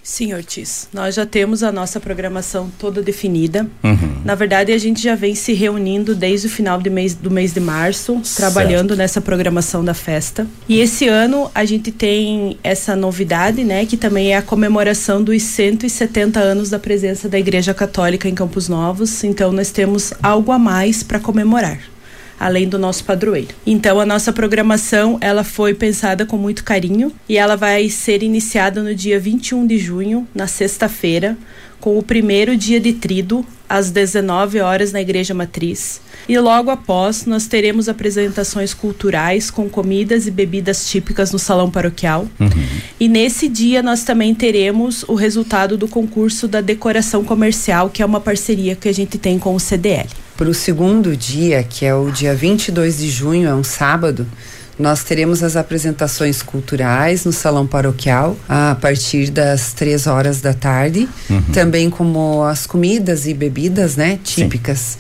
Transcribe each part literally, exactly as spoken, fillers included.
Sim, Ortiz. Nós já temos a nossa programação toda definida. Uhum. Na verdade, a gente já vem se reunindo desde o final de mês, do mês de março, certo, trabalhando nessa programação da festa. E esse ano a gente tem essa novidade, né, que também é a comemoração dos cento e setenta anos da presença da Igreja Católica em Campos Novos. Então, nós temos algo a mais para comemorar, além do nosso padroeiro. Então, a nossa programação, ela foi pensada com muito carinho e ela vai ser iniciada no dia vinte e um de junho, na sexta-feira, com o primeiro dia de tríduo, às dezenove horas, na Igreja Matriz. E logo após, nós teremos apresentações culturais com comidas e bebidas típicas no Salão Paroquial. Uhum. E nesse dia, nós também teremos o resultado do concurso da decoração comercial, que é uma parceria que a gente tem com o C D L. Para o segundo dia, que é o dia vinte e dois de junho, é um sábado, nós teremos as apresentações culturais no Salão Paroquial a partir das três horas da tarde, uhum, também como as comidas e bebidas, né, típicas. Sim.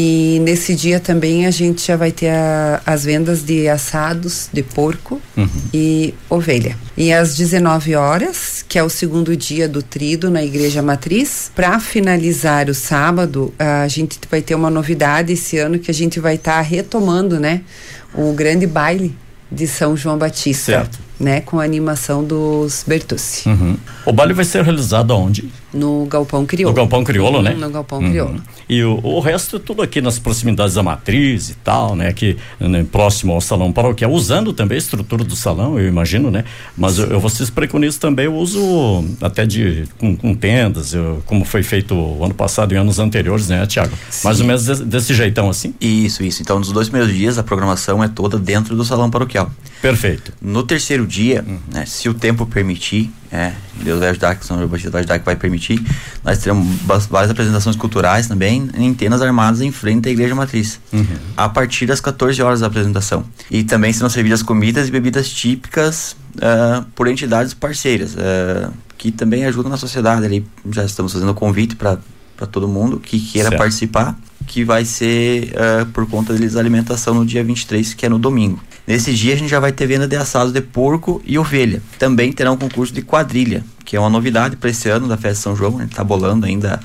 E nesse dia também a gente já vai ter a, as vendas de assados de porco, uhum, e ovelha. E às dezenove horas, que é o segundo dia do tríduo na Igreja Matriz, para finalizar o sábado, a gente vai ter uma novidade esse ano, que a gente vai estar tá retomando, né, o grande baile de São João Batista, certo, né, com a animação dos Bertucci. Uhum. O baile vai ser realizado aonde? No Galpão Crioulo. No Galpão Crioulo, né? No Galpão uhum. Crioulo. E o, o resto é tudo aqui nas proximidades da Matriz e tal, né? Aqui, né, próximo ao Salão Paroquial, usando também a estrutura do salão, eu imagino, né? Mas eu, vocês preconizam também o uso até de, com, com tendas, eu, como foi feito o ano passado e anos anteriores, né, Tiago? Mais ou menos desse, desse jeitão assim? Isso, isso. Então, nos dois primeiros dias, a programação é toda dentro do Salão Paroquial. Perfeito. No terceiro dia, uhum, né, se o tempo permitir, é, Deus vai ajudar, que São João Batista vai ajudar, que vai permitir, nós teremos várias apresentações culturais também em tendas armadas em frente à Igreja Matriz, uhum, a partir das quatorze horas da apresentação. E também serão servidas comidas e bebidas típicas uh, por entidades parceiras, uh, que também ajudam na sociedade. Ali já estamos fazendo o convite para todo mundo que queira, certo, participar, que vai ser uh, por conta deles a alimentação no dia vinte e três, que é no domingo. Nesse dia a gente já vai ter venda de assados de porco e ovelha. Também terá um concurso de quadrilha, que é uma novidade para esse ano da Festa de São João. A gente está bolando ainda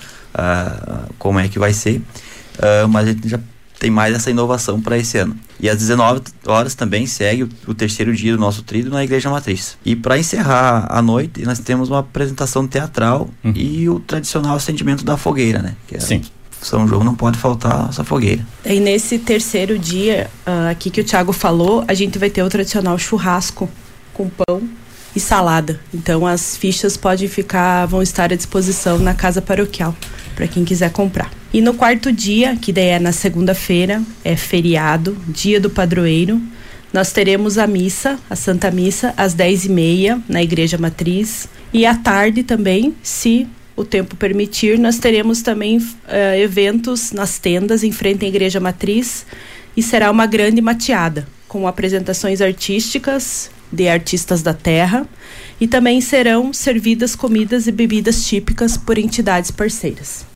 uh, como é que vai ser, uh, mas a gente já tem mais essa inovação para esse ano. E às dezenove horas também segue o, o terceiro dia do nosso tríduo na Igreja Matriz. E para encerrar a noite, nós temos uma apresentação teatral, uhum, e o tradicional acendimento da fogueira, né? Que é, sim, São João não pode faltar essa fogueira. E nesse terceiro dia, uh, aqui que o Thiago falou, a gente vai ter o tradicional churrasco com pão e salada. Então as fichas podem ficar, vão estar à disposição na casa paroquial, para quem quiser comprar. E no quarto dia, que daí é na segunda-feira, é feriado, dia do padroeiro, nós teremos a missa, a Santa Missa, às dez e meia, na Igreja Matriz. E à tarde também, se o tempo permitir, nós teremos também uh, eventos nas tendas em frente à Igreja Matriz, e será uma grande mateada, com apresentações artísticas de artistas da terra, e também serão servidas comidas e bebidas típicas por entidades parceiras.